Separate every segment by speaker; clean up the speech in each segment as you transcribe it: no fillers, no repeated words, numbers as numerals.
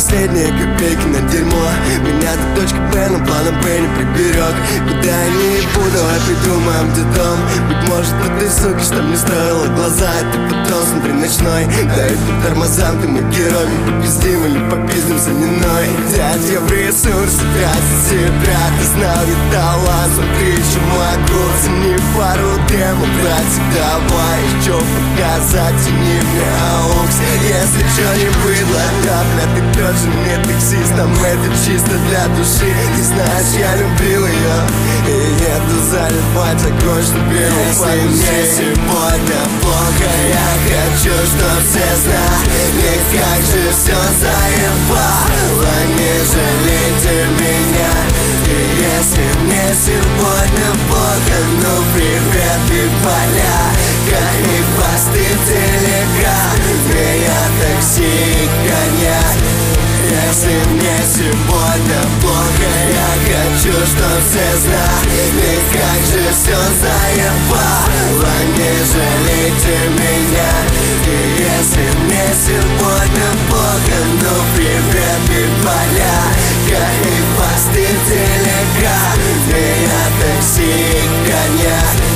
Speaker 1: последние копейки на дерьмо. Меня до точки Б, но планом Б не приберег. Куда я не буду, давай придумаем где дом. Быть может по той суке, что мне строила глаза. Это потом смотри ночной, да и по тормозам ты мой герой. Мы попиздим или попиздим за неной. Дядя в ресурсы тратит себя. Ты знал, я талант, смотри, что могу. Цени пару демо, братик, давай. Что показать, цени мне аукс. Если что не было, да, бля, ты тоже не таксист. Там это чисто для души. Ты знаешь, я любил ее и еду заливать огонь, чтобы
Speaker 2: если мне сегодня плохо, я хочу, чтоб все знали, как же все заебало. Не жалейте меня. И если мне сегодня плохо, ну привет и поляка, и посты в телеграм, меня такси, коньяк. Если мне сегодня плохо, я хочу, чтоб все знали, как же все заебало. Не жалейте меня. И если мне сегодня плохо, ну привет и поляка, и посты в телеграм, меня такси, коньяк.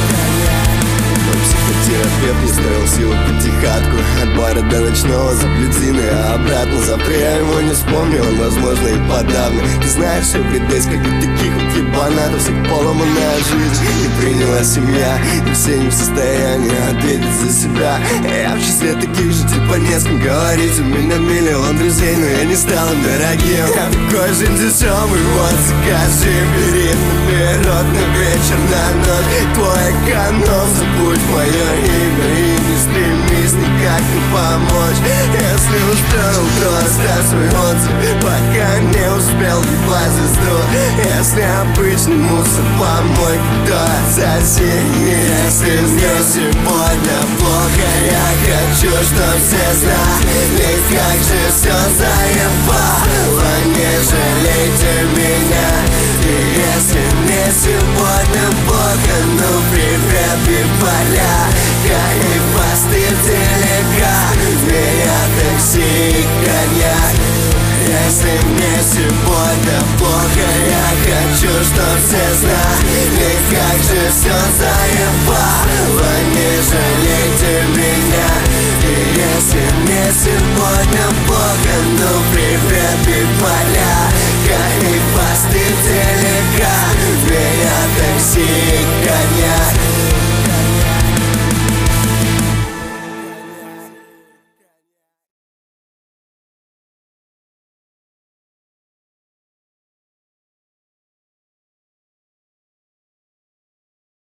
Speaker 1: Психотерапевт не ставил силу пятихатку. От бара до ночного заблюдины, а обратно завтра я его не вспомнил, возможно и подавно. Ты знаешь, everydays, как у таких вот ебанатов, всех поломанная жизнь не приняла семья, и все не в состоянии ответить за себя. Я в числе таких же, типа не с кем говорить. У меня миллион друзей, но я не стал им дорогим. Я такой же дешевый, вот закажи, бери номерок на вечер, на ночь. Твой эконом, забудь мое имя и не стремись никак не помочь. Если устроил, то оставь свой отзыв, пока не успел ебать звезду. Если обычный мусор помойки, то соседи.
Speaker 2: Если мне сегодня плохо, я хочу, чтоб все знали, как же все заебало. Не жалейте меня. И если мне сегодня плохо, ну привет и поляка, и посты в телеграм, меня такси, коньяк. Если мне сегодня плохо, я хочу, чтоб все знали, как же все заебало. Не жалейте меня. И если мне сегодня плохо, ну привет и поляка, и посты в телеграм, меня такси,